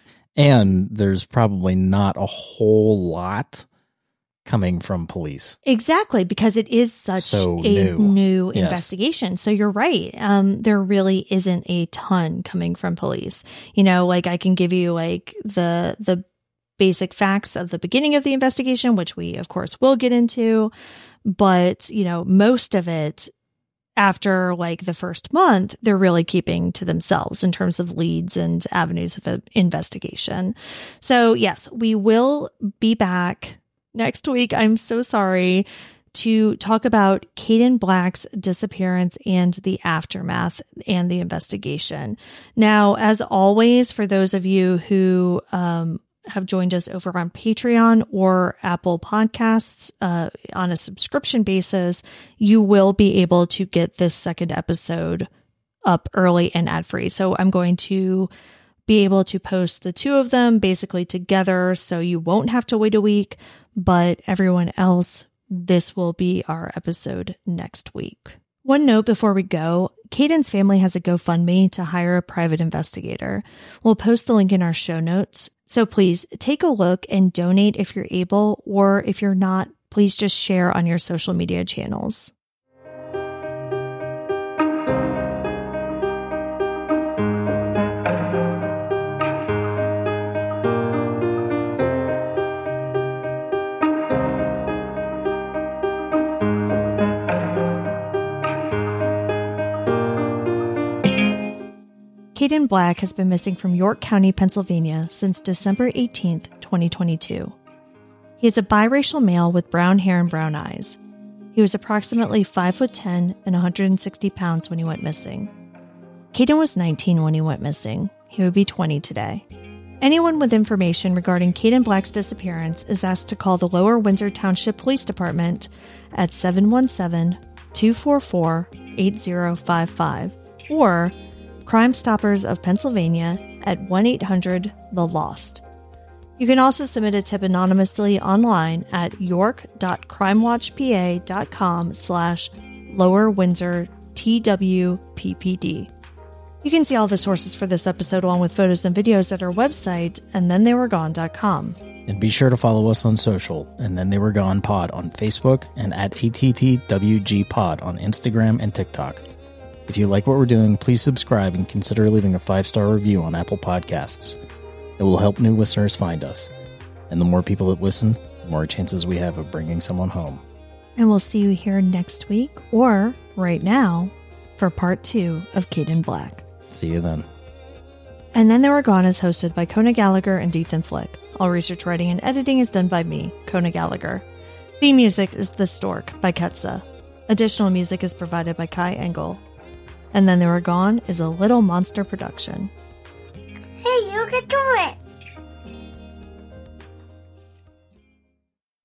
And there's probably not a whole lot coming from police. Exactly, because it is such so a new, new yes. investigation. So you're right. Um, there really isn't a ton coming from police. You know, like I can give you like the the basic facts of the beginning of the investigation, which we of course will get into, but you know, most of it after like the first month, they're really keeping to themselves in terms of leads and avenues of investigation. So yes, we will be back next week. I'm so sorry to talk about Caden Black's disappearance and the aftermath and the investigation. Now, as always, for those of you who um, have joined us over on Patreon or Apple Podcasts uh, on a subscription basis, you will be able to get this second episode up early and ad-free. So I'm going to be able to post the two of them basically together, so you won't have to wait a week. But everyone else, this will be our episode next week. One note before we go, Caden's family has a GoFundMe to hire a private investigator. We'll post the link in our show notes. So please take a look and donate if you're able, or if you're not, please just share on your social media channels. Caden Black has been missing from York County, Pennsylvania since December eighteenth, twenty twenty-two. He is a biracial male with brown hair and brown eyes. He was approximately five foot ten and one hundred sixty pounds when he went missing. Caden was nineteen when he went missing. He would be twenty today. Anyone with information regarding Caden Black's disappearance is asked to call the Lower Windsor Township Police Department at seven one seven, two four four, eight zero five five or Crime Stoppers of Pennsylvania at one eight hundred the lost. You can also submit a tip anonymously online at york.crimewatchpa.com slash Lower Windsor TWPPD. You can see all the sources for this episode along with photos and videos at our website, and then they were gone dot com. And be sure to follow us on social, and then they were gone pod on Facebook and at A T T W G pod on Instagram and TikTok. If you like what we're doing, please subscribe and consider leaving a five-star review on Apple Podcasts. It will help new listeners find us. And the more people that listen, the more chances we have of bringing someone home. And we'll see you here next week, or right now, for part two of Caden Black. See you then. And Then They Were Gone is hosted by Kona Gallagher and Ethan Flick. All research, writing, and editing is done by me, Kona Gallagher. Theme music is The Stork by Ketsa. Additional music is provided by Kai Engel. And Then They Were Gone is a Little Monster production. Hey, you can do it!